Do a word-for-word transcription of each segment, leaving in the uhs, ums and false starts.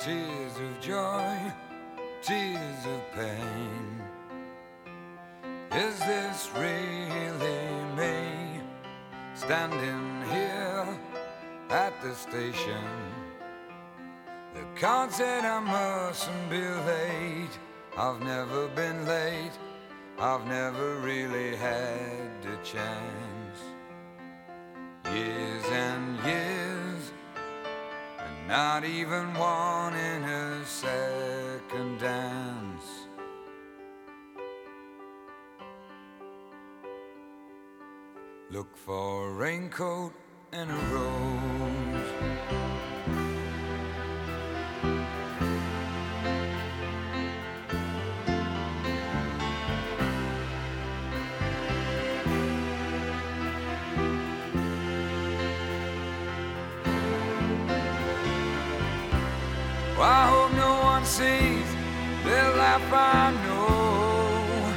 tears of joy, tears of pain. Is this really me standing here at the station? The card said I mustn't be late. I've never been late, I've never really had a chance. Years and years, and not even one in a second dance. Look for a raincoat and a rose. I hope no one sees the life I know.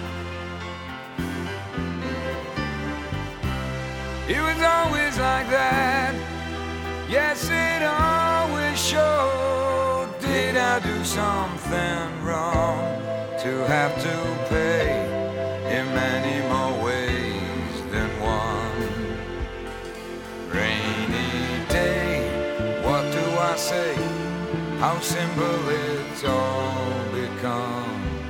It was always like that. Yes, it always showed. Did I do something wrong to have to pay in many more ways than one? Rainy day, what do I say? How simple it's all become.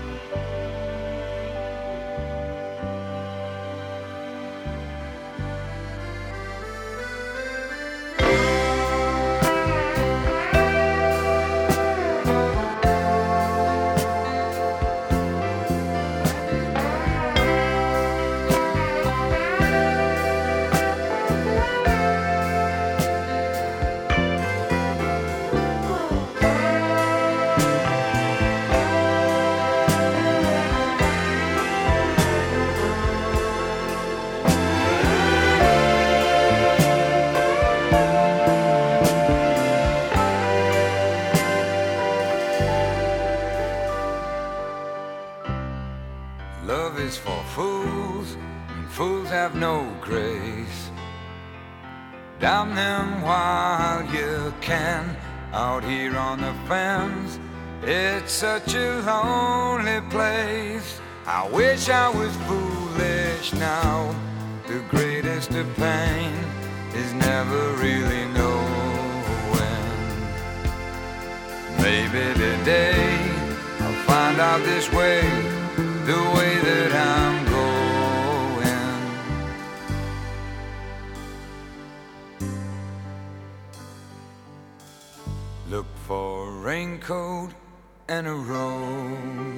Love is for fools, and fools have no grace. Damn them while you can, out here on the fence. It's such a lonely place. I wish I was foolish now. The greatest of pain is never really knowing. Maybe today I'll find out this way, the way that I'm going. Look for a raincoat and a rose.